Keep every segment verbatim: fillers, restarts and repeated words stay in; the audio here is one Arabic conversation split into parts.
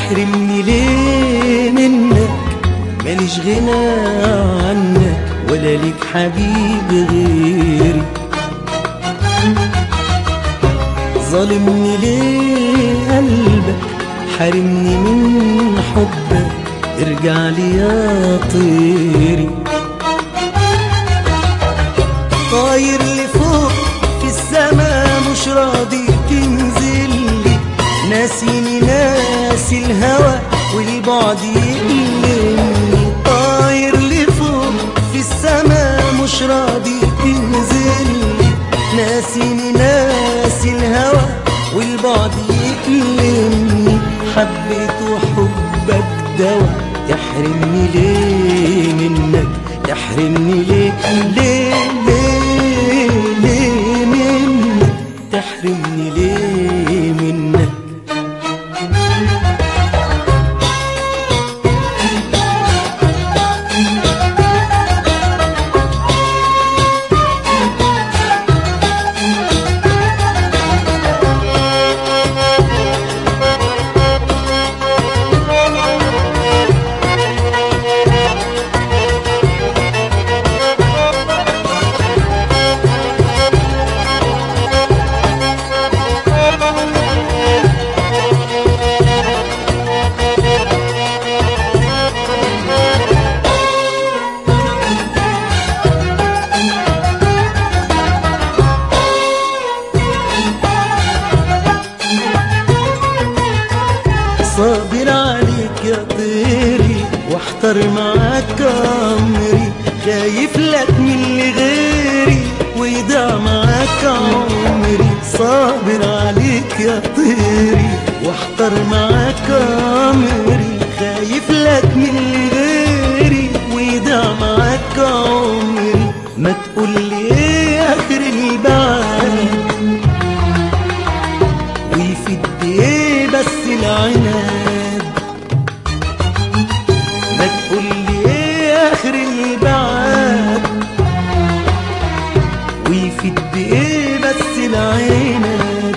تحرمني ليه منك؟ ماليش غنى عنك ولا ليك حبيب غيري. ظالمني ليه قلبك؟ حارمني من حبك، ارجع لي يا طيري. طاير لفوق في السما مش راضي تنزل لي، ناسيني ناسي الهوى والبعد يقلمني. طاير لفوق في السما مش راضي تنزل لي، ناسيني ناسي الهوى والبعد يقلمني. حبيت وحبك دوا، تحرمني ليه منك؟ تحرمني ليه ليه ليه ليه منك؟ تحرمني ليه منك؟ صابر عليك يا طيري واحتر معاك عمري، خايف لك من اللي غيري ويضيع معاك عمري. صابر عليك يا طيري واحتر معاك عمري، خايف لك من اللي غيري ويضيع معاك عمري. ما تقول لي ايه اخر البعد ويفيد ايه بس العناد؟ ما تقول لي ايه اخر البعد ويفيد ايه بس العناد؟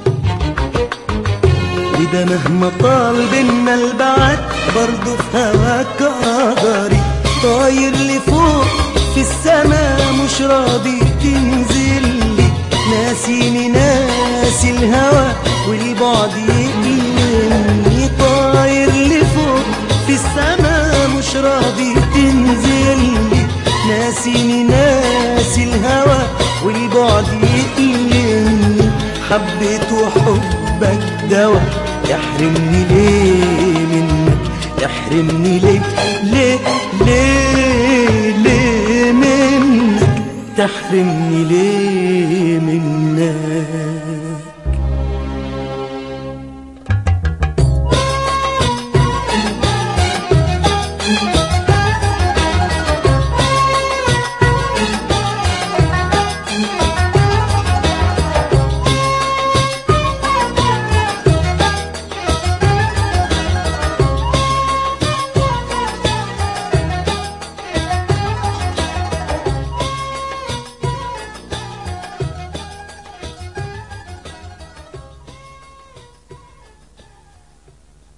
وده مهما طال بينا البعد برضه في هواك قدري. طاير لفوق في السما مش راضي تنزل لي، ناسيني ناسي الهوى والبعد يقلمني. طاير لفوق في السما مش راضي تنزل لي، ناسيني ناسي الهوى والبعد يقلمني. حبيت وحبك دوا، تحرمني ليه منك؟ تحرمني ليه ليه ليه ليه منك؟ تحرمني ليه منك؟